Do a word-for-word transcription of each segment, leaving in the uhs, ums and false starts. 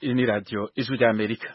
Iyi ni radiyo ijwi ry'Amerika.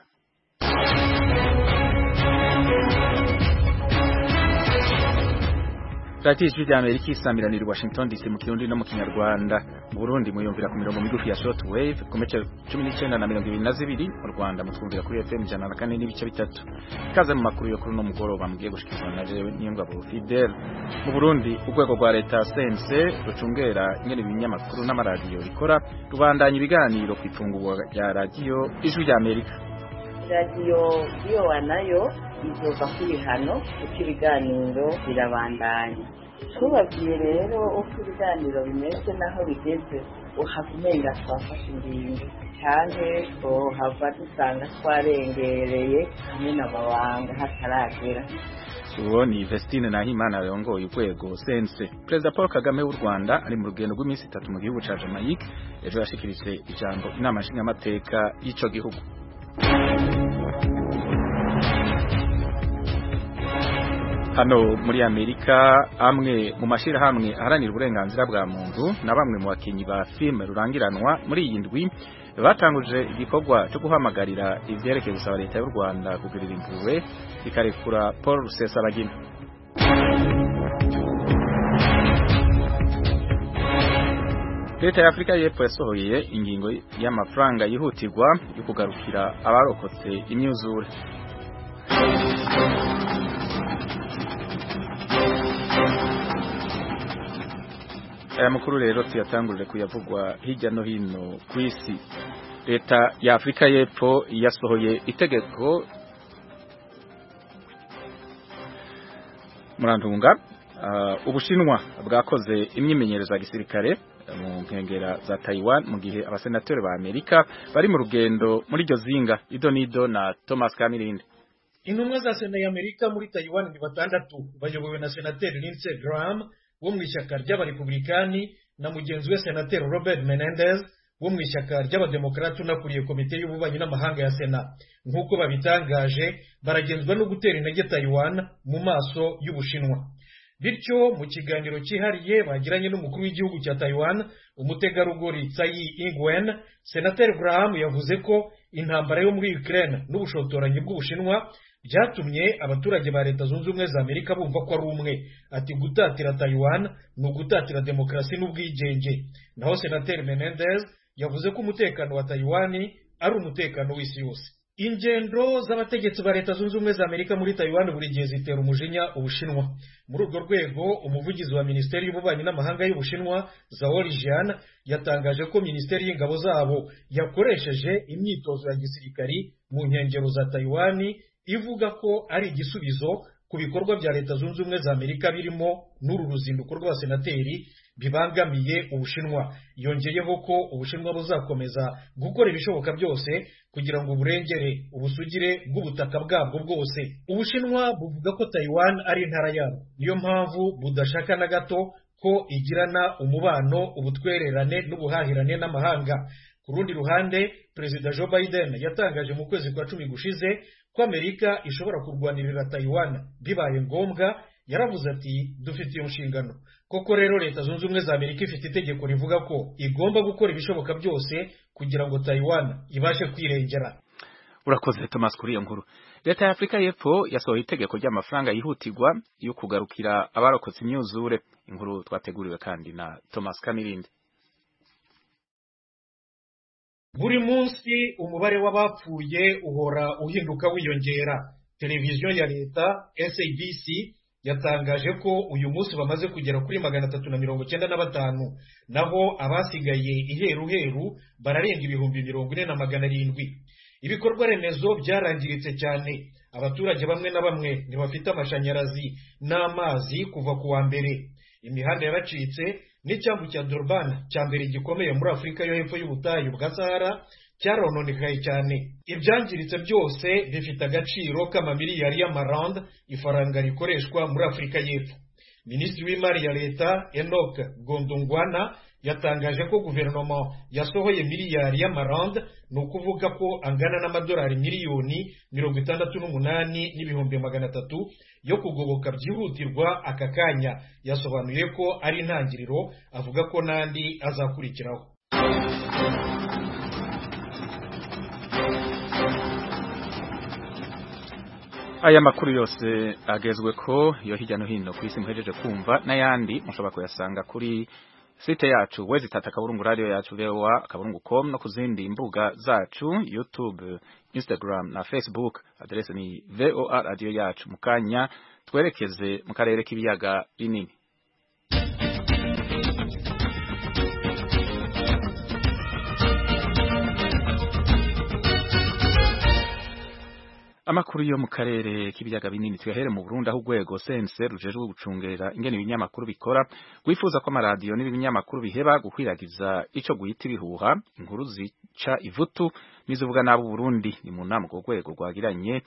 radiyo ijwi ry'Amerika isamiranira i Washington D C mu Kirundi no mu Kinyarwanda. Mu Burundi muyumvira ku mirongo migufi ya short wave ku metero cumi n'icyenda na mirongo ibiri na zibiri, mu Rwanda mutwumvira kuri F M ijana na kane n'ibice bitatu. Ikaze mu makuru yo kuri no mugoroba mugiye gushikizwa na jewe Niyongabo Fidel. Mu Burundi urwego rwa leta C N C rucungera ingene ibinyamakuru n'amaradiyo bikora rubandanya ibiganiro ku ifungurwa rya radiyo ijwi ry'Amerika. radiyo iyo wanayo izova kwihano uko ibiganiro birabandanya. Tubabwiye rero uko ibiganiro bimeze naho bigeze uhakumenga twafashe ingingo cyane ko hava dusanga twarengereye hamwe n'amabanga hataragera. Uwo ni Vestine Nahimana arongoye urwego C N C. Perezida Paul Kagame w'u Rwanda ari mu rugendo rw'iminsi itatu mu gihugu ca Jamaica, ejo yashikirije ijambo inama nshingamateka y'ico gihugu. Hano muri Amerika amwe mu mashirahamwe aharanira uburenganzira bwa muntu na bamwe mu bakinyi ba filime rurangiranwa muri iyi ndwi batanguje igikorwa cyo guhamagarira ivyerekeye gusaba leta y'u Rwanda kugirira impuhwe ikarekura Paul Rusesabagina. Leta ya Afrika y'Epfo yasohoye ingingo y'amafaranga yihutirwa yo kugarukira abarokotse imyuzure. Aya makuru rero tuyatangurire kuyavugwa hirya no hino ku isi. Leta ya Afrika y'Epfo yasohoye itegeko murantunga uh, Ubushinwa bwakoze imyimenyerezo ya gisirikare mu nkengera za Taiwan mu gihe abasenateri ba Amerika bari mu rugendo muri iryo zinga. Idonido na Thomas Kamirinde. Intumwa za Sena ya Amerika muri Taiwan ni batandatu bayobowe na senateri Lindsey Graham wo mu ishyaka ry'abarepublikani na mugenzi we senateri Robert Menendez wo mu ishyaka ry'abademokrati unakuriye komite y'ububanyi n'amahanga ya Sena. Nk'uko babitangaje baragenzwa no gutera intege Taiwan mu maso y'Ubushinwa. Bityo mu kiganiro cyihariye bagiranye n'umukuru w'igihugu cya Taiwan umutegarugori Tsai Ing-wen, senateri Graham yavuze ko intambara yo muri Ukraine n'ubushotoranyi bw'Ubushinwa byatumye abaturage ba leta zunze ubumwe za Amerika bumva ko ari umwe. Ati gutatira Taiwan ni ugutatira demokrasi n'ubwigenge. Naho senateri Menendez yavuze ko umutekano wa Taiwan ari umutekano w'isi yose. Ingendo z'abategetsi ba leta zunze ubumwe za Amerika muri Taiwan buri gihe zitera umujinya Ubushinwa. Muri urwo rwego umuvugizi wa Minisiteri y'Ububanyi n'Amahanga y'Ubushinwa Zhao Lijian yatangaje ko Minisiteri y'Ingabo zabo yakoresheje imyitozo ya gisirikari mu nkengero za Taiwan, ivuga ko ari igisubizo ku bikorwa bya leta zunze ubumwe za Amerika birimo n'uru ruzinduko rw'abasenateri bibangamiye Ubushinwa. Yongeyeho ko Ubushinwa buzakomeza gukora ibishoboka byose kugira ngo burengere ubusugire bw'ubutaka bwabwo bwose. Ubushinwa buvuga ko Taiwan ari intara yabo, niyo mpamvu budashaka na gato ko igirana umubano, ubutwererane n'ubuhahirane n'amahanga. Ku rundi ruhande Perezida Joe Biden yatangaje mu kwezi kwa cumi gushize ko Amerika ishobora kurwanirira Taiwan bibaye ngombwa. Yaravuze ati dufite iyo nshingano. Koko rero leta zunze ubumwe za Amerika ifite itegeko rivuga ko igomba gukora ibishoboka byose kugira ngo Taiwan ibashe kwirengera. Urakoze Thomas kuri iyo nkuru. Leta ya Afrika y'Epfo yasohoye itegeko ry'amafaranga yihutirwa yo kugarukira abarokotse imyuzure. Inkuru twateguriwe kandi na Thomas Kamirinde. Buri munsi umubare w'abapfuye uhora uhinduka wiyongera. Televiziyo ya leta S A B C yatangaje ko uyu munsi bamaze kugera kuri magana atatu na mirongo cyenda na batanu, naho abasigaye iheruheru bararenga ibihumbi mirongo ine na magana arindwi. Ibikorwa remezo byarangiritse cyane. Abaturage bamwe na bamwe ntibafite amashanyarazi n'amazi kuva ku wa mbere. Imihanda yaracitse n'icyambu cya Durban cya mbere gikomeye muri Afrika yo hepfo y'ubutayu bwa Sahara cyarononekaye cyane. Ibyangiritse byose bifite agaciro k'amamiliyari y'amarand, ifaranga rikoreshwa muri Afrika y'Epfo. Minisitiri w'imari ya leta Enoch Gondongwana yatangaje ko guverinoma yasohoye miliyari y'amarand, ni ukuvuga ko angana n'amadolari miliyoni mirongo itandatu n'umunani n'ibihumbi magana atatu yo kugoboka byihutirwa aka kanya. Yasobanuye ko ari intangiriro, avuga ko n'andi azakurikiraho. aya makuru yose agezwe ko yo hirya no hino ku isi muhejeje kumva n'ayandi mushobora kuyasanga kuri site yacu wezi tata kaburungu radio yacu voa kaburungu com no kuzindi mbuga zacu YouTube, Instagram na Facebook. Adresse ni voa radio yacu. Mukanya twerekeze mu karere k'ibiyaga binini. Amakuru yo mu karere k'ibiyaga binini tuyahere mu Burundi aho urwego C N C rujejwe gucungera ingene ibinyamakuru bikora gwifuza ko amaradiyo n'ibinyamakuru biheba gukwiragiza ico guhita ibihuha inkuru zica ivutu nizuvuga nabo Burundi. Ni mu nama go rwego rwagiranye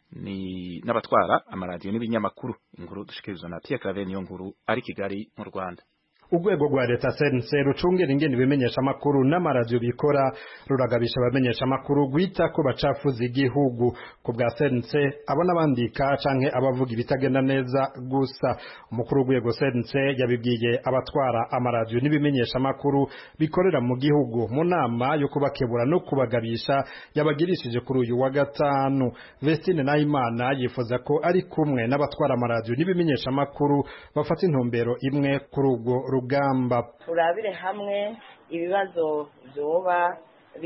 ni n'abatwara amaradiyo n'ibinyamakuru. Inkuru dushikirizwa na Pierre Claver niyo nkuru ari Kigali mu Rwanda. Urwego rwa leta C N C rucungera ingene bimenyesha makuru n'amaradiyo bikora ruragabisha abamenyesha makuru gwita ko bacafuza igihugu. Ku bwa C N C abona bandika canke abavuga ibitagenda neza gusa. Umukuru w'urwego C N C yabibwiye abatwara amaradiyo n'ibimenyesha makuru bikorera mu gihugu mu nama yo kubakebura no kubagabisha yabagirishije kuri uyu wa gatanu. Vestine Nahimana yifuza ko ari kumwe n'abatwara amaradiyo n'ibimenyesha makuru bafata intumbero imwe kuri ubwo rugamba. Turabire hamwe ibibazo byoba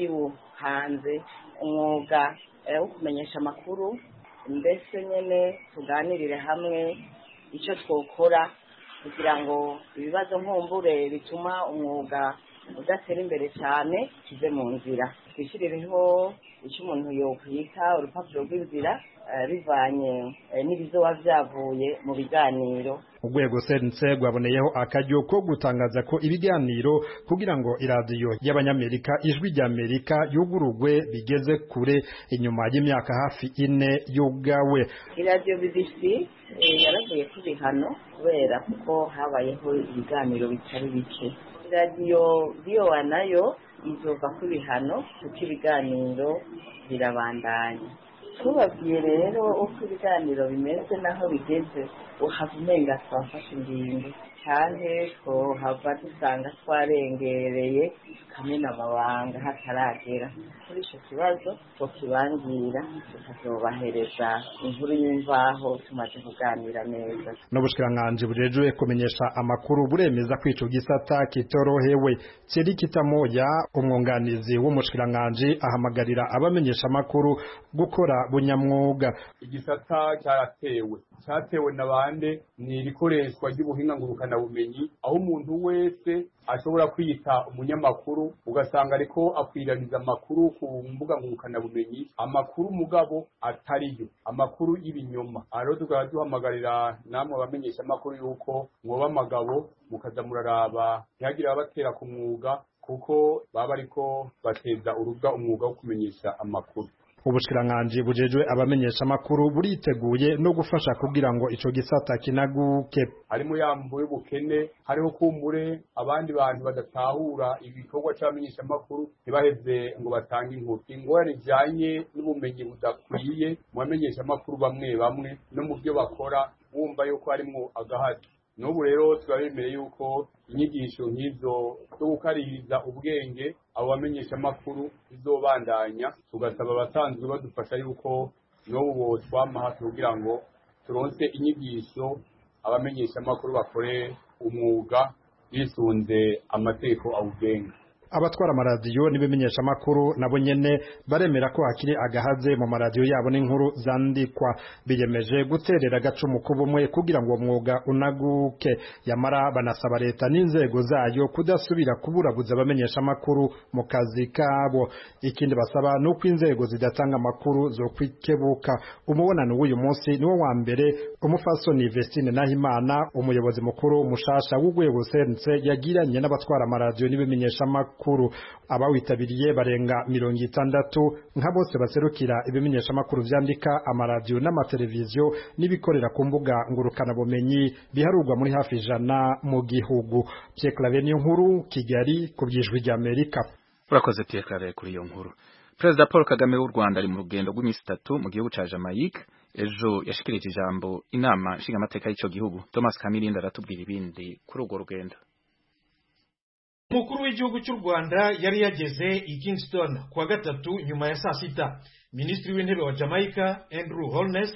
bibuhanze umwuga wo kumenyesha amakuru, mbese nyene tuganirire hamwe icyo twokora kugira ngo ibibazo nkumbure bituma umwuga udatera imbere cyane kize mu nzira. Twishirireho icyo umuntu yokwita urupapuro rw'inzira bivanye n'ibizoba byavuye mu biganiro. Urwego C N C rwaboneyeho akaryo ko gutangaza ko ibiganiro kugira ngo iradiyo y'abanyamerika ijwi ry'Amerika yugurugwe bigeze kure inyuma y'imyaka hafi ine yugawe. Iradiyo B B C yaravuye ku bihano kubera kuko habayeho ibiganiro bitari bike. Iradiyo V O A nayo izova ku bihano kuko ibiganiro birabandanya. Tubabwiye rero uko ibiganiro bimeze naho bigeze uhava umenga twafashe ingingo cyane ko hava dusanga twarengereye kamena amabanga hataragera. Kuri icyo kibazo tukibangira tukazobahereza inkuru y'imvaho tumaze kuganira neza. N'ubushikiranganji bujejwe kumenyesha amakuru buremeza ko ico gisata kitorohewe. Thierry Kitamoya umwunganizi w'umushikiranganji ahamagarira abamenyesha amakuru gukora bunyamwuga. Igisata cyaratewe cyatewe nabande ni rikoreshwa ry'ubuhinga ngurukana bumenyi aho umuntu wese ashobora kwita umunyamakuru ugasanga ariko akwiraniza amakuru ku mbuga ngurukana bumenyi, amakuru mugabo atariyo, amakuru y'ibinyoma. Aro tukaba duhamagarira namwe abamenyesha amakuru yuko mwoba amagabo mukaza muraraba ntihagira abatera ku mwuga kuko baba ariko bateza urubwa umwuga wo kumenyesha amakuru. Ubushikiranganji bujejwe abamenyesha makuru buriteguye no gufasha kugira ngo ico gisata kinaguke. Harimo yambuye bukene, hariho kumbure abandi bantu badatahura ibikorwa cy'abamenyesha makuru ntibaheze ngo batange inkuru. Ingorane ijanye n'ubumenyi budakwiye mu bamenyesha makuru bamwe bamwe no mu byo bakora bumva yuko harimo agahati. N'ubu rero turabemereye yuko inyigisho nk'izo zo gukaririza ubwenge abo bamenyesha amakuru bizobandanya, tugasaba abasanzwe badufasha yuko n'ubu botwama hafi kugira ngo turonse inyigisho abamenyesha amakuru bakore umwuga bisunze amategeko awugenga. Abatwara amaradiyo n'ibimenyesha makuru nabo nyene baremera ko hakiri agahaze mu maradiyo yabo n'inkuru zandikwa. Biyemeje guterera gacumu kubumwe kugira ngo umwuga unaguke. Yamara banasaba leta n'inzego zayo kudasubira kuburabuza abamenyesha makuru mu kazi kabo. Ikindi basaba nuko inzego zidatanga amakuru zo kwikebuka. Umubonano w'uyu munsi niwo wa mbere umufasoni Vestine Nahimana umuyobozi mukuru mushasha w'urwego C N C yagiranye n'abatwara amaradiyo n'ibimenyesha makuru. Kuru abawitabiriye barenga mirongo itandatu nka bose baserukira ibimenyesha makuru vyandika amaradiyo n'amateleviziyo nibikorera ku mbuga ngurukana bumenyi biharurwa muri hafi ijana mu gihugu. Pierre Claver niyo nkuru Kigali ku byijwi rya Amerika. Urakoze Pierre Claver kuri iyo nkuru. Perezida Paul Kagame w'u Rwanda ari mu rugendo rw'imisi itatu mu gihugu ca Jamaica. Ejo yashikirije ijambo inama nshinga amateka y'ico gihugu. Thomas Kamirinda aratubwira ibindi kuri urwo rugendo. Umukuru w'igihugu cy'u Rwanda yari yageze i Kingston kuwa gatatu nyuma ya saa sita. Minisitiri w'intebe wa Jamaica Andrew Holness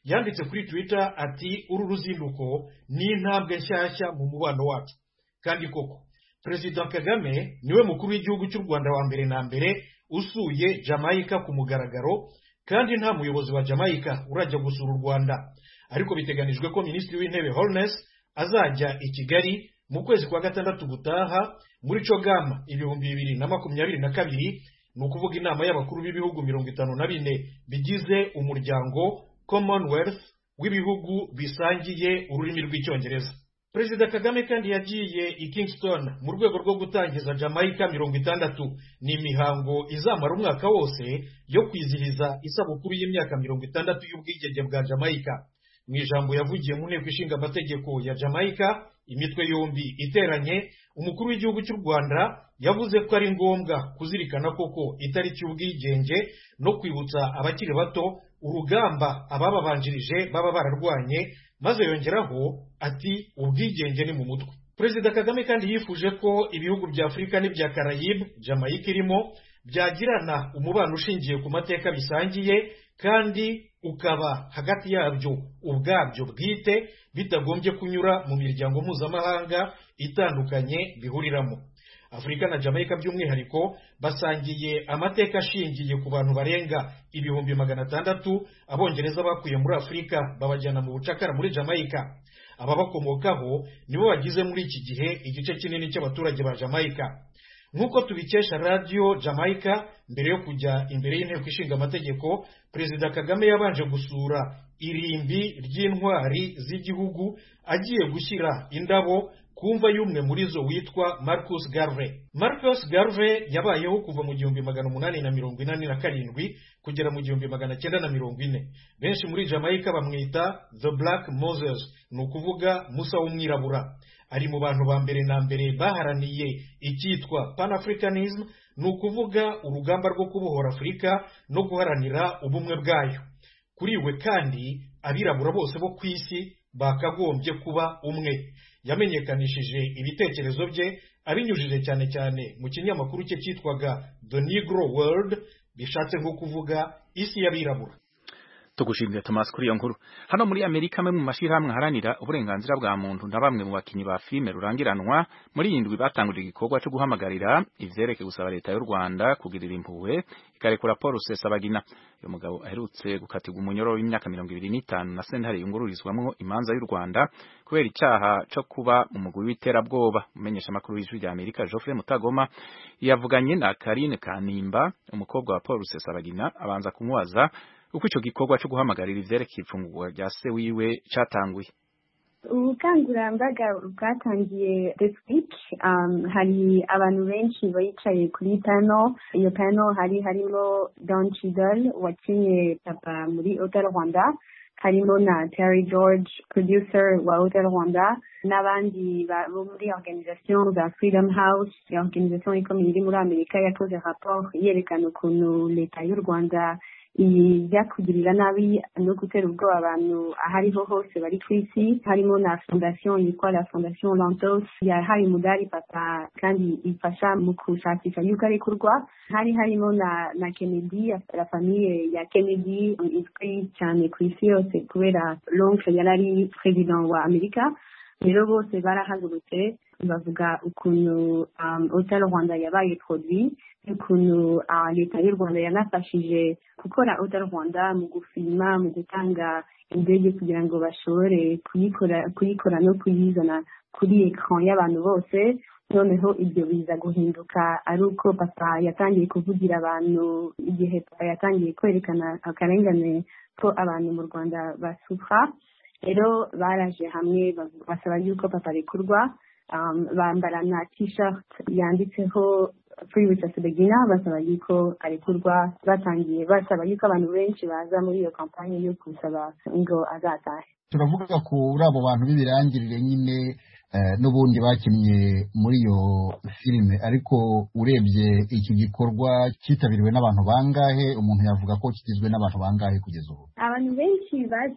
yanditse kuri Twitter ati uru ruzinduko ni intambwe nshyashya mu mubano wacu. Kandi koko Perezida Kagame niwe mukuru w'igihugu cy'u Rwanda wa mbere na mbere usuye Jamaica ku mugaragaro, kandi nta muyobozi wa Jamaica urajya gusura u Rwanda. Ariko biteganijwe ko Minisitiri w'Intebe Holness azajya i Kigali mu kwezi kwa gatandatu gutaha muri Cogama ibihumbi bibiri na makumyabiri na kabiri, ni ukuvuga inama y'abakuru b'ibihugu mirongo itanu na bine bigize umuryango Commonwealth w'ibihugu bisangiye ururimi rw'icyongereza. Perezida Kagame kandi yagiye i Kingston mu rwego rwo gutangiza Jamaica mirongo itandatu. Ni imihango izamara umwaka wose yo kwizihiza isabukuru y'imyaka mirongo itandatu y'ubwigenge bwa Jamaica. Mu ijambo yavugiye mu nteko ishinga amategeko ya Jamaica imitwe yombi iteranye, umukuru w'igihugu cy'u Rwanda yavuze ko ari ngombwa kuzirikana koko itariki y'ubwigenge no kwibutsa abakiri bato urugamba abababanjirije baba bararwanye, maze yongeraho ati ubwigenge ni mu mutwe. Perezida Kagame kandi yifuje ko ibihugu bya Afurika n'ibya Karayibe, Jamaica irimo, byagirana umubano ushingiye ku mateka bisangiye kandi ukaba hagati yabyo ubwabyo bwite, bitagombye kunyura mu miryango mpuzamahanga itandukanye bihuriramo. Afurika na Jamaica by'umwihariko basangiye amateka ashingiye ku bantu barenga ibihumbi magana atandatu abongereza bakuye muri Afurika babajyana mu bucakara muri Jamaica. Ababakomokaho nibo bagize muri iki gihe igice kinini cy'abaturage ba Jamaica. Nk'uko tubikesha Radio Jamaica, mbere yo kujya imbere y'inteko ishinga amategeko, Perezida Kagame yabanje gusura irimbi ry'intwari z'igihugu agiye gushyira indabo kumva y'umwe muri zo witwa Marcus Garvey. Marcus Garvey yabayeho kuva mu gihumbi magana umunani na mirongo inani na karindwi kugera mu gihumbi magana cyenda na mirongo ine. Benshi muri Jamaica bamwita The Black Moses, ni ukuvuga Musa w'umwirabura. Ari mu bantu ba mbere na mbere baharaniye icyitwa Pan-Africanism, ni ukuvuga urugamba rwo kubohora Afurika no guharanira ubumwe bwayo. Kuri we kandi abirabura bose bo ku isi bakagombye kuba umwe. Yamenyekanishije ibitekerezo bye abinyujije cyane cyane mu kinyamakuru cye cyitwaga The Negro World, bishatse nko kuvuga isi y'abirabura. Tugushimira Thomas kuri iyo nkuru. Hano muri Amerika amwe mu mashirahamwe haranira uburenganzira bwa muntu na bamwe mu bakinyi ba filme rurangiranwa muri indwi batangurira igikorwa cyo guhamagarira ivyereke gusaba leta y'u Rwanda kugirira impuhwe ikarekura Paul Rusesabagina. Uyu mugabo aherutse gukatirwa umunyoro w'imyaka mirongo ibiri n'itanu na sentare yungururizwamwo imanza y'u Rwanda kubera icyaha cyo kuba umugwi w'iterabwoba. Umenyesha makuru y'ijwi rya Amerika Geoffrey Mutagoma yavuganye na Karine Kanimba, umukobwa wa Paul Rusesabagina, abanza kumubaza uko icyo gikorwa cyo guhamagarira ivyerekeye ifungurwa rya se wiwe cyatanguye. Ubukangurambaga bwatangiye this week. Um, hari abantu benshi bicaye kuri panel. Iyo panel hari harimo Don Cheadle wakinye papa muri Hotel Rwanda, harimo na Terry George, producer wa Hotel Rwanda, n'abandi bo muri organisation za Freedom House, organisation ikomeye iri muri Amerika yakoze rapport yerekana ukuntu leta y'u Rwanda ijya kugirira nabi no gutera ubwoba abantu ahariho hose bari ku isi. Harimo na fondation yitwa la Fondation Lantos yahaye umudari papa kandi ifasha mu kushakisha yuko arekurwa. Hari harimo na na Kennedy, la famille ya Kennedy izwi cyane ku isi yose kubera l'oncle yari president wa Amerika. Rero bose barahagurutse bavuga ukuntu um, Hotel Rwanda yabaye produit, ukuntu uh, leta y'u Rwanda yanafashije gukora Hotel Rwanda mu gufilma, mu gutanga indege kugira ngo bashobore kuyikora kuyikora no kuyizana kuri ekran y'abantu bose. Noneho ibyo biza guhinduka ari uko papa yatangiye kuvugira abantu, igihe papa yatangiye kwerekana akarengane ko abantu mu Rwanda basufra. Rero baraje hamwe basaba yuko papa rekurwa. Um, bambara na t-shirt yanditseho Free Rusesabagina, basaba yuko arekurwa. Batangiye basaba yuko abantu benshi baza muri iyo kampanye yo kusaba ngo azatahe. Turavuga kuri abo bantu b'ibirangirire nyine eh, n'ubundi bakinnye muri iyo filime, ariko urebye iki gikorwa cyitabiriwe n'abantu bangahe? Umuntu yavuga ko kigizwe n'abantu bangahe kugeza ubu? Abantu benshi baje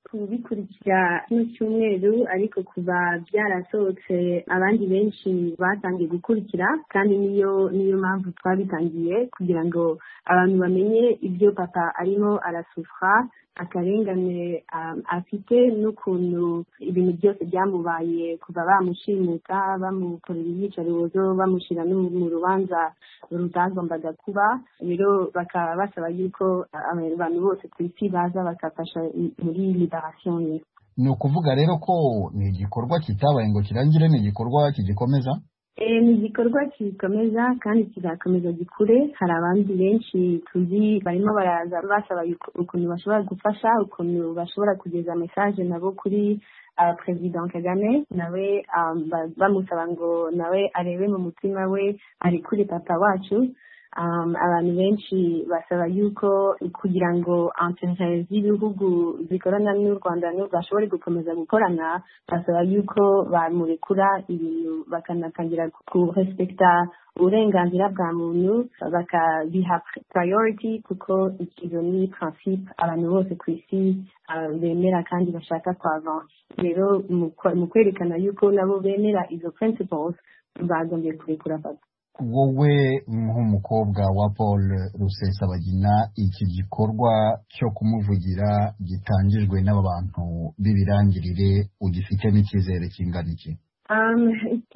kubikurikira kino cyumweru ariko kuba byarasohotse abandi benshi batangiye gukurikira kandi niyo niyo mpamvu twabitangiye kugira ngo abantu bamenye ibyo papa arimo arasufra akarengane um, afite n'ukuntu ibintu byose byamubaye kuva bamushimuta bamukorera iyicarubozo bamushyira no mu rubanza rutagombaga kuba rero bakaba basaba yuko abantu bose ku isi baza bakafasha muri liberation ye. Ni ukuvuga rero ko ni igikorwa kitabaye ngo kirangire, ni igikorwa kigikomeza. E, ni igikorwa kikomeza kandi kizakomeza gikure. Hari abandi benshi tuzi barimo baraza basaba ukuntu bashobora gufasha, ukuntu bashobora kugeza message nabo kuri uh, President Kagame, nawe um, bamusaba ngo nawe arebe mu mutima we ari kuri papa wacu. Um, abantu benshi basaba yuko kugira ngo intérêt z'ibihugu zikorana n'u Rwanda no bashobore gukomeza gukorana, basaba yuko bamurekura ibintu bakanatangira ku respecta uburenganzira bwa muntu bakabiha priority kuko ikizo ni principe abantu bose ku isi uh, bemera kandi bashaka kwava. Rero mu kwerekana yuko nabo bemera izo principles bagombye kurekura papa. Wowe nk'umukobwa wa Paul Rusesabagina, iki gikorwa cyo kumuvugira gitangijwe n'aba bantu b'ibirangirire ugifitemo icyizere kingana iki? Um,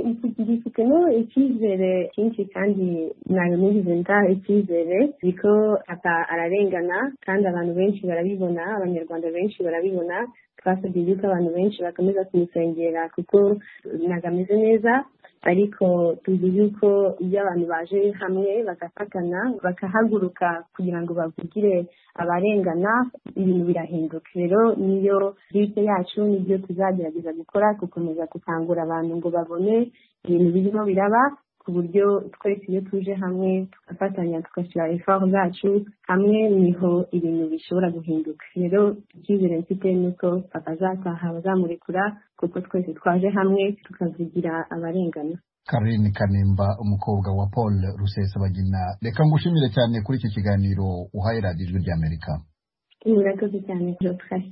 gifitemo icyizere cyinshi kandi nayo nigize nta icyizere biko ata ararengana kandi abantu benshi barabibona, abanyarwanda benshi barabibona. Twasabye yuko abantu benshi bakomeza kumusengera kuko nagameze neza, ariko tuzi yuko iyo abantu baje hamwe bagafatana bakahaguruka kugira ngo bavugire abarengana ibintu birahinduka. Rero niyo liste yacu nibyo tuzagerageza gukora, gukomeza gukangura abantu ngo babone ibintu birimo biraba ku buryo twese iyo tuje hamwe tugafatanya tugashyira effort zacu hamwe niho ibintu bishobora guhinduka. Rero icyizere mfite nuko papa azataha bazamurekura kuko twese twaje hamwe tukavugira abarengana. Caroline Kanimba, umukobwa wa Paul Rusesabagina, reka ngushimire cyane kuri iki kiganiro uhaye radiyo Ijwi ry'Amerika. Murakoze cyane Geoffrey.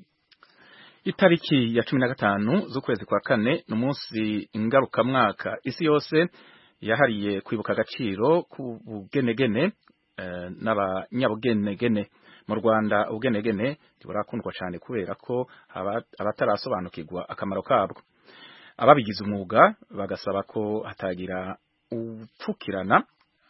Itariki ya cumi na gatanu z'ukwezi kwa kane ni umunsi ngarukamwaka isi yose yahariye kwibuka agaciro ku bugenegene eh, n'abanyabugenegene. Mu Rwanda ubugenegene burakundwa cyane kubera ko abatarasobanukirwa akamaro kabwo. Ababigize umwuga bagasaba ko hatagira upfukirana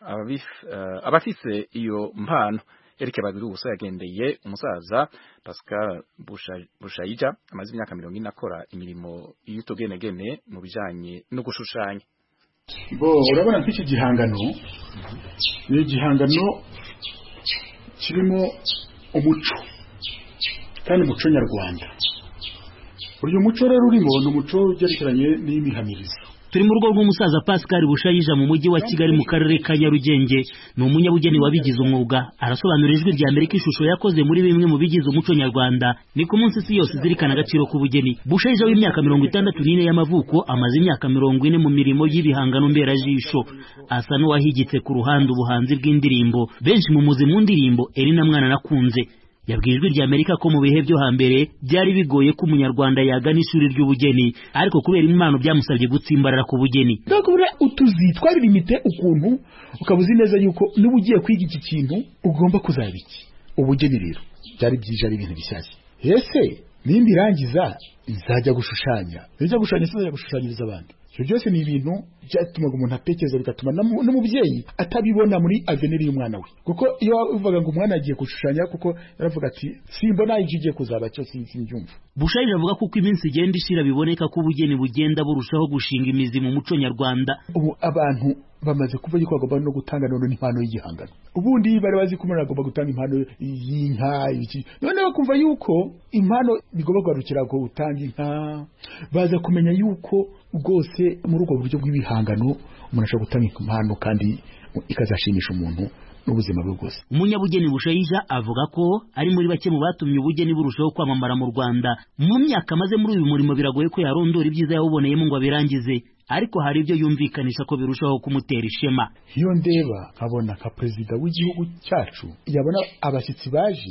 abafise iyo mpano. Eric Bagiruwubusa yagendeye umusaza Pascal Bushayija amaze imyaka mirongo ine akora imirimo y'utugenegene mu bijanye no gushushanya. Bo urabona ko iki gihangano ni igihangano kirimo umuco kandi umuco nyarwanda. Uyu muco rero urimo ni umuco ugerekeranye n'imihamirizo. Turi mu rugo rw'umusaza Pascal Bushayija mu mujyi wa Kigali mu karere ka Nyarugenge. Ni umunyabugeni wabigize umwuga, arasobanura Ijwi ry'Amerika ishusho yakoze muri bimwe mu bigize umuco nyarwanda. Ni ku munsi isi yose zirikana agaciro k'ubugeni. Bushayija w'imyaka mirongo itandatu n'ine y'amavuko amaze imyaka mirongo ine mu mirimo y'ibihangano mberajisho. Asa n'uwahigitse ku ruhande ubuhanzi bw'indirimbo. Benshi mu muzi mu ndirimbo Erina Mwana nakunze. Yabwiye Ijwi ry'Amerika ko mu bihe byo hambere byari bigoye ko umunyarwanda yagana ishuri ry'ubugeni, ariko kubera impano byamusabye gutsimbarara ku bugeni. Ndakubura utuzi twaririmite ukuntu ukabuzi neza yuko niba ugiye kwiga iki kintu ugomba kuzabiki. Ubugeni rero byari byije ari ibintu bishyashya. Ese nimba irangiza izajya gushushanya, izajya gushushanya izajya gushushanyiriza abandi. Ibyo byose ni ibintu byatumaga umuntu atekereza bigatuma n'umubyeyi atabibona muri avenir y'umwana we. Kuko iyo uvuga ngo umwana agiye gushushanya kuko yaravuga ati simbona igiye kuzaba cyo simbyumva. Bushayija avuga ko uko iminsi igenda ishira biboneka ko ubugeni bugenda burushaho gushinga imizi mu muco nyarwanda. Ubu abantu bamaze kuvuga ko bagomba no gutanga none impano y'igihangano. Ubundi bari bazi ko umuntu agomba gutanga impano y'inka iki. None bakumva yuko impano bigomba kwarukira ko utanga inka, baza kumenya yuko ubwose muri ubwo buryo bw'ibihangano umuntu ashobora gutanga impano kandi ikazashimisha umuntu n'ubuzima bwe bwose. Umunyabugeni Bushayija avuga ko ari muri bake mu batumye ubugeni burushaho kwamamara mu Rwanda. Mu myaka maze muri uyu murimo biragoye ko yarondora ibyiza yawuboneyemo ngo abirangize, ariko hari ibyo yumvikanisha ko birushaho kumutera ishema. Iyo ndeba nkabona nka perezida w'igihugu cyacu yabona abashyitsi baje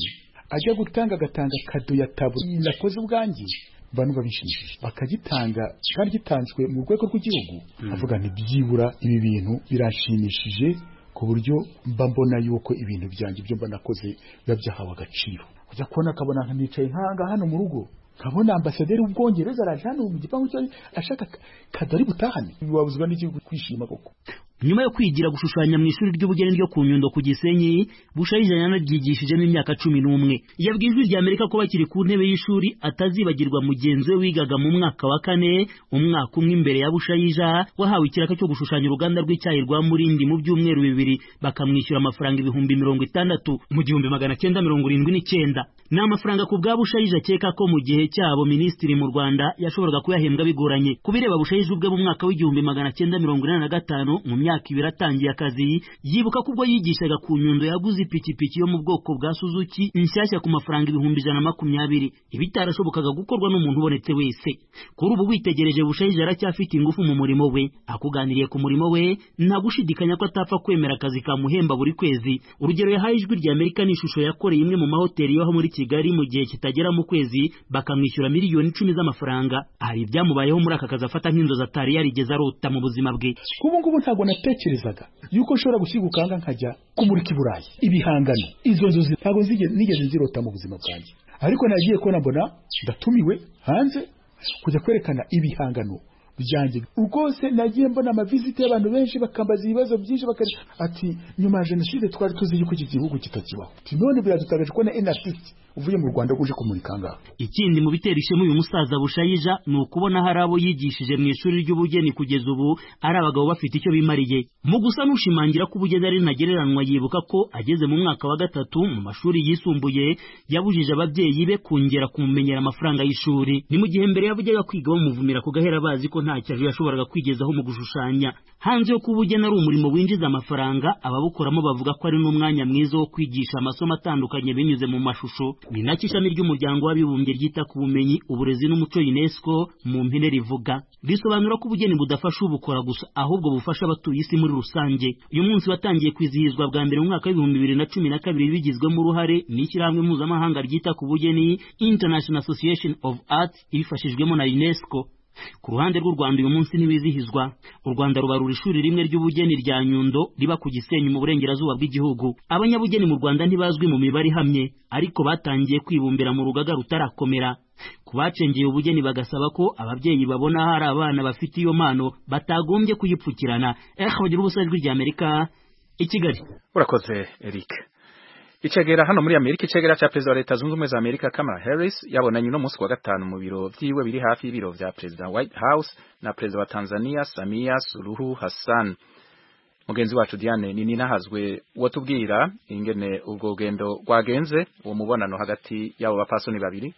ajya gutanga agatanga kado ya tabu nakoze ubwanjye bantu babishimishije bakagitanga kandi gitanzwe mu rwego rw'igihugu avuga nti byibura ibi bintu birashimishije ku buryo mba mbona yuko ibintu byanjye byo mba nakoze biba byahawe agaciro ujya kubona akabona nkanicaye nkanga hano mu rugo kabona ambasaderi w'Ubwongereza araje hano mu gipangu cyo ashaka kadari butahane wabuzwa n'igihugu kwishima koko. Nyuma yo kwigira gushushanya mu ishuri ry'ubugeni ryo ku Nyundo ku Gisenyi, Bushayija yanaryigishijemo imyaka cumi n'umwe. Yabwiye ijwi rya Amerika ko bakiri ku ntebe y'ishuri atazibagirwa mugenzi we wigaga mu mwaka wa kane, umwaka umwe imbere ya Bushayija, wahawe ikiraka cyo gushushanya uruganda rw'icyayi rwa Murindi mu byumweru bibiri, bakamwishyura amafaranga ibihumbi mirongo itandatu mu gihumbi magana cyenda mirongo irindwi n'icyenda. Ni amafaranga ku bwa Bushayija akeka ko mu gihe cyabo minisitiri mu Rwanda yashoboraga kuyahembwa bigoranye. Kubireba Bushayija ubwe mu mwaka w'igihumbi magana cyenda mirongo inani na gatanu mu myaka ibiri atangiye akazi, yibuka ko ubwo yigishaga ku Nyundo yaguze ipikipiki yo mu bwoko bwa Suzuki inshyashya ku mafaranga ibihumbi ijana na makumyabiri, ibitarashobokaga gukorwa n'umuntu ubonetse wese. Kuri ubu witegereje Bushayija aracyafite ingufu mu murimo we. Akuganiriye ku murimo we nta gushidikanya ko atapfa kwemera akazi kamuhemba buri kwezi. Urugero yahaye ijwi rya Amerika ni ishusho yakoreye imwe mu mahoteli yo muri Kigali mu gihe kitagera mu kwezi bakamwishyura miliyoni icumi z'amafaranga. Hari ibyamubayeho muri aka kazi afata nk'inzozi atari yarigeze arota mu buzima bwe. Ubu ngubu ntabwo natekerezaga yuko nshobora gushyigukanga nkajya kumurika i Burayi ibihangano. Izo nzozi ntabwo nigeze nzirota mu buzima bwanjye, ariko nagiye ko nabona ndatumiwe hanze kujya kwerekana ibihangano byanjye. Ubwose nagiye mbona amavizite y'abantu benshi bakambaza ibibazo byinshi bakari ati nyuma ya jenoside twari tuzi yuko iki gihugu kitakibaho, none biradutagaje ko na N R T uvuye mu Rwanda uje kumurikanga. Ikindi mu bitera ishema uyu musaza Bushayija ni ukubona hari abo yigishije mu ishuri ry'ubugeni kugeza ubu ari abagabo bafite icyo bimariye. Mu gusa nushimangira ko ubugeni ari nagereranwa, yibuka ko ageze mu mwaka wa gatatu mu mashuri yisumbuye yabujije ababyeyi be kongera kumumenyera amafaranga y'ishuri. Ni mu gihe mbere yabujyaga kwiga bamuvumira ku gahera bazi ko nta cyaje yashoboraga kwigezaho mu gushushanya. Hanze yo kubugeni ari umurimo winjiza amafaranga, ababukoramo bavuga ko ari n'umwanya mwiza wo kwigisha amasomo atandukanye binyuze mu mashusho. Ni nacyo ishami ry'umuryango w'abibumbye ryita ku bumenyi, uburezi n'umuco UNESCO mu mpine rivuga. Risobanura ko ubugeni budafasha ubukora gusa, ahubwo bufasha abatuye isi muri rusange. Uyu munsi watangiye kwizihizwa bwa mbere mu mwaka w'ibihumbi bibiri na cumi na kabiri bigizwemo uruhare n'ishyirahamwe mpuzamahanga ryita ku bugeni International Association of Arts ibifashijwemo na UNESCO. Ku ruhande rw'u Rwanda uyu munsi ntiwizihizwa. U Rwanda rubarura ishuri rimwe ry'ubugeni rya Nyundo riba ku Gisenyi mu burengerazuba bw'igihugu. Abanyabugeni mu Rwanda ntibazwi mu mibare ihamye, ariko batangiye kwibumbira mu rugaga rutarakomera. Ku bacengeye ubugeni bagasaba ko ababyeyi babona hari abana bafite iyo mpano batagombye kuyipfukirana. Eh bagira ubusa ijwi rya Amerika i Kigali. Urakoze Eric. Icegera hano muri Amerika, icegera cha President wa Leta Zunze Ubumwe za Amerika Kamala Harris yabonanye no munsi wa gatanu mu biro vyiwe biri hafi y'ibiro vya President White House na President wa Tanzania Samia Suluhu Hassan. Mugenzi wacu Diane nini nahazwe watubwira ingene ubwo gendo rwagenze uwo mubonano hagati y'abo bapasoni babiri.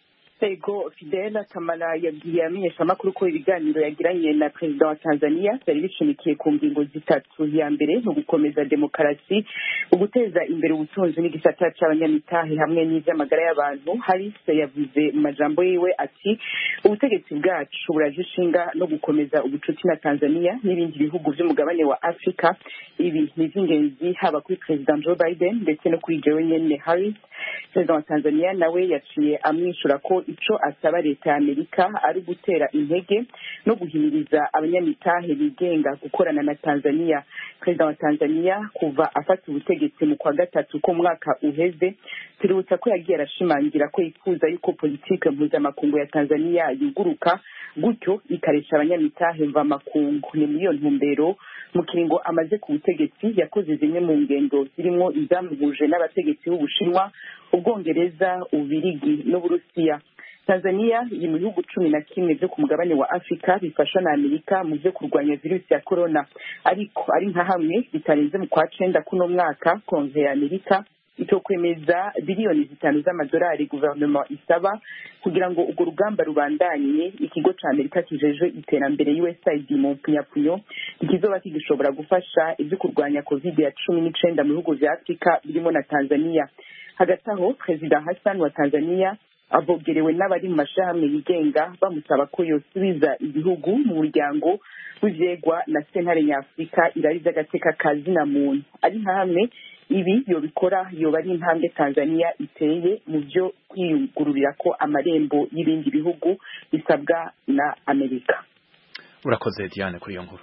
Ego Fidela Kamala yabwiye amenyesha amakuru ko ibiganiro yagiranye na Perezida wa Tanzania byari bishimikiye ku ngingo zitatu. Ya mbere no gukomeza demokarasi, uguteza imbere ubutunzi n'igisata cy'abanyamitahe hamwe n'iby'amagara y'abantu. Harris yavuze mu majambo yiwe ati ubutegetsi bwacu buraje ishinga no gukomeza ubucuti na Tanzania n'ibindi bihugu by'umugabane wa Afrika. Ibi ni iby'ingenzi haba kuri Perezida Joe Biden ndetse no kuri jewe nyene Harris. Perezida wa Tanzania nawe yaciye amwishura ko ico asaba leta ya Amerika ari gutera intege no guhimiriza abanyamitahe bigenga gukorana na Tanzania. Perezida wa Tanzania kuva afata ubutegetsi mu kwa gatatu ko mwaka uheze, turutsa ko yagiye arashimangira ko yifuza yuko politike mpuzamakungu ya Tanzania yuguruka gutyo ikaresha abanyamitahe mva makungu. Ni muri iyo ntumbero mu kiringo amaze ku butegetsi yakoze zimwe mu ngendo zirimo izamuhuje n'abategetsi b'Ubushinwa, Ubwongereza, Ubirigi n'Uburusiya. Tanzania iri mu bihugu cumi na kimwe byo ku mugabane wa Afrika bifasha na Amerika mu byo kurwanya virusi ya corona, ariko ari nka hamwe bitarenze mu kwa cenda kuno mwaka Kongress ya Amerika itokwemeza biliyoni zitanu z'amadolari guverinoma isaba kugira ngo urwo rugamba rubandanye. Ikigo ca Amerika kijejwe iterambere U S A I D mu punyapunyo kizoba kigishobora gufasha ibyo kurwanya covid ya cumi n'icenda mu bihugu vya Afrika birimo na Tanzania. Hagati aho Perezida Hassan wa Tanzania avogerewe n'abari mu mashyirahamwe yigenga bamusaba ko yosubiza igihugu mu muryango w'ivyegwa na sentare nyafurika irariza agateka ka zina muntu. Ari nka hamwe ibi yobikora yoba ari intambwe Tanzania iteye mu byo kwiyugururira ko amarembo y'ibindi bihugu bisabwa na Amerika. Urakoze Diane kuri iyo nkuru.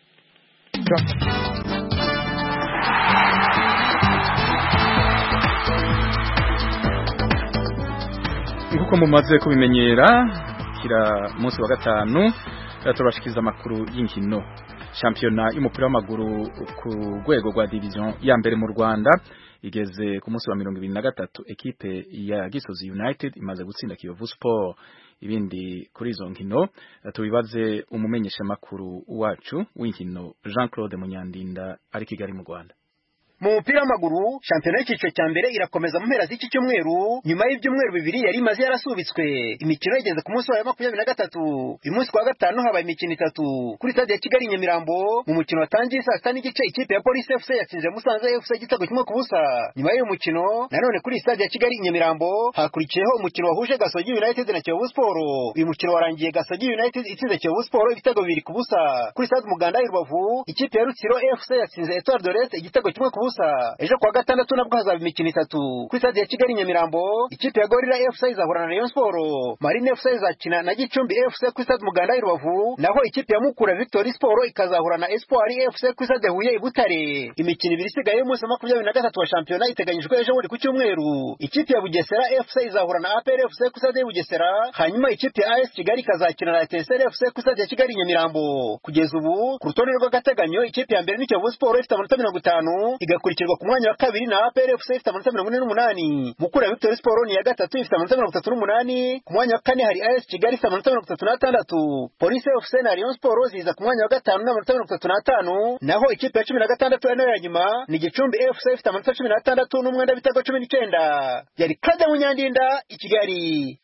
Nkuko mumaze kubimenyera kira munsi wa gatanu turabashikiza amakuru y'inkino. Championa y'umupira w'amaguru ku rwego rwa division ya mbere mu Rwanda igeze ku munsi wa mirongo ibiri na gatatu. Ekipe ya Gisozi United imaze gutsinda Kiyovu Sport. Ibindi kuri izo nkino tubibaze umumenyesha makuru wacu w'inkino Jean Claude Munyandinda ari Kigali mu Rwanda. Mu mupira w'amaguru shampiyona y'icyiciro cya mbere irakomeza mu mpera z'iki cyumweru nyuma y'ibyumweru bibiri yari imaze yarasubitswe. Imikino igeze ku munsi wa makumyabiri na gatatu. Uyu munsi wa gatanu habaye imikino itatu kuri stade ya Kigali Nyamirambo. Mu mukino watangiye saa sita n'igice ikipe ya Police F C yatsinze Musanze F C igitego kimwe ku busa. Nyuma y'uyu mukino nanone kuri stade ya Kigali Nyamirambo hakurikiyeho umukino wahuje Gasogi United na Kiyovu Sport. Uyu mukino warangiye Gasogi United itsinze Kiyovu Sport ibitego bibiri ku busa. Kuri stade Muganda i Rubavu ikipe ya Rutsiro F C yatsinze Etoile de l'Est igitego kimwe ku busa. Ejo kwa gatandatu nabwo hazaba imikino itatu kuri stade ya Kigali Nyamirambo. Ikipe ya Gorilla F C izahura na Rayon Sport. Marine F C izakina na Gicumbi F C kuri stade Muganda i Rubavu. Naho ikipe ya Mukura Victory Sport ikazahura na Espoir F C kuri stade Huye i Butare. Imikino ibiri isigaye y'umunsi makumyabiri na gatatu wa shampiyona iteganyijwe ejo bundi ku cyumweru. Ikipe ya Bugesera F C izahura na A P R F C kuri stade ya Bugesera. Hanyuma ikipe ya A S Kigali ikazakina na Etincelle F C kuri stade ya Kigali Nyamirambo. Kugeza ubu ku rutonde rw'agateganyo ikipe ya mbere ni Kiyovu Sport ifite amanota mirongo itanu igakurikirwa ku mwanya wa kabiri na A P R F C ifite amanota mirongo ine n'umunani. Mukura Victory Sport ni ya gatatu ifite amanota mirongo itatu n'umunani. Ku mwanya wa kane hari A S Kigali ifite amanota mirongo itatu n'atandatu. Police F C na Rayon Sport ziza ku mwanya wa gatanu n'amanota mirongo itatu n'atanu. Naho ikipe ya cumi na gatandatu ari nayo ya nyuma ni Gicumbi F C ifite amanota cumi n'atandatu n'umwenda w'ibitego cumi n'icyenda. Yari Kaza Munyandinda i Kigali.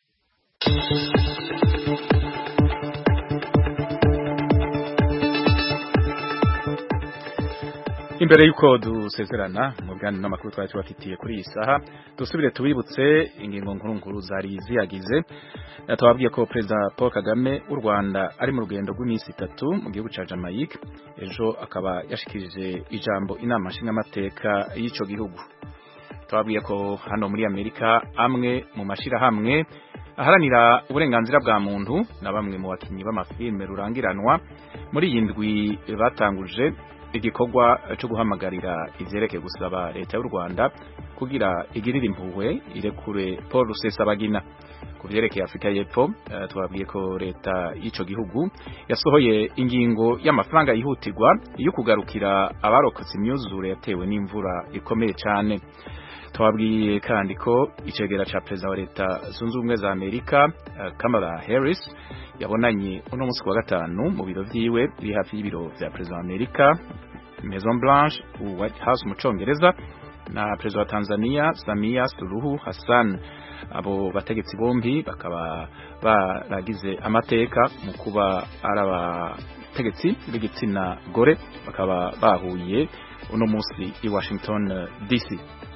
Imbere yuko dusezerana mu biganiro n'amakuru twari tubafitiye kuri iyi saha dusubire tubibutse ingingo nkuru nkuru zari ziyagize. Twababwiye ko Perezida Paul Kagame w'u Rwanda ari mu rugendo rw'iminsi itatu mu gihugu ca Jamaica. Ejo akaba yashikirije ijambo inama nshingamateka y'ico gihugu. Twababwiye ko hano muri Amerika amwe mu mashirahamwe aharanira uburenganzira bwa muntu na bamwe mu bakinyi b'amafilme rurangiranwa muri yindwi batanguje igikorwa cyo guhamagarira ivyereke gusaba leta y'u Rwanda kugira igirira impuhwe irekure Paul Rusesabagina. Ku vyerekeye Afrika y'Epfo uh, twabwiye ko leta y'ico gihugu yasohoye ingingo y'amafaranga yihutirwa yo kugarukira abarokotse imyuzure yatewe n'imvura ikomeye cyane. Twabwiye kandi ko icegera ca Perezida wa Leta Zunze Ubumwe za Amerika uh, Kamala Harris yabonanye uno munsi wa gatanu mu biro vyiwe biri hafi y'ibiro vya Perezida wa Amerika Maison Blanche u White House mu Congereza na Perezida wa Tanzania Samia Suluhu Hassan. Abo bategetsi bombi bakaba baragize amateka mu kuba araba tegetsi b'igitsina gore bakaba bahuye uno munsi i Washington D C.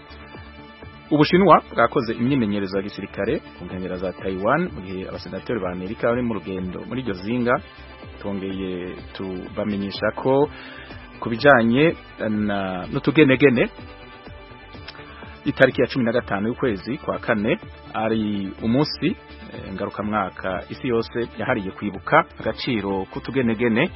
Ubushinwa bwakoze imyimenyerezo ya gisirikare ku nkengera za Taiwan mu gihe abasenateri ba Amerika bari mu rugendo muri iryo zinga. Tongeye tubamenyesha ko kubijanye n'utugenegene itariki ya cumi na gatanu y'ukwezi kwa kane ari umunsi e, ngaruka mwaka isi yose yahariye kwibuka agaciro k'utugenegene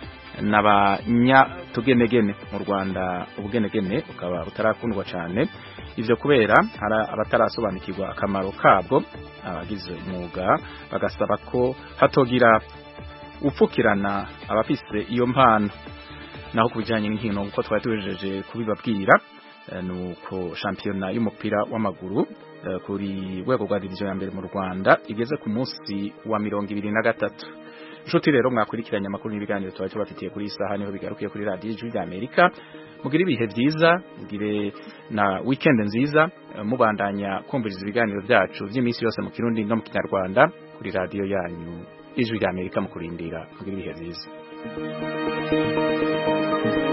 n'abanya tugenegene mu Rwanda. Ubugenegene ukaba utarakundwa cyane, ivyo kubera hari abatarasobanukirwa akamaro kabwo. Abagize umwuga bagasaba ko hatogira upfukirana abafise iyo mpano. Naho kubijanye n'inkino uko twari tujeje kubibabwira nuko shampiyona y'umupira w'amaguru kuri rwego rwa division ya mbere mu Rwanda igeze ku munsi wa mirongo ibiri na gatatu. Nshuti rero mwakurikiranye amakuru n'ibiganiro twari tubafitiye kuri isaha niho bigarukiye kuri radio y'Ijwi ry'Amerika. Mugire ibihe byiza, mugire na weekend nziza, mubandanya kumviriza ibiganiro byacu by'iminsi yose mu Kirundi no mu Kinyarwanda kuri radio yanyu Ijwi ry'Amerika mu kurindira. Mugire ibihe byiza.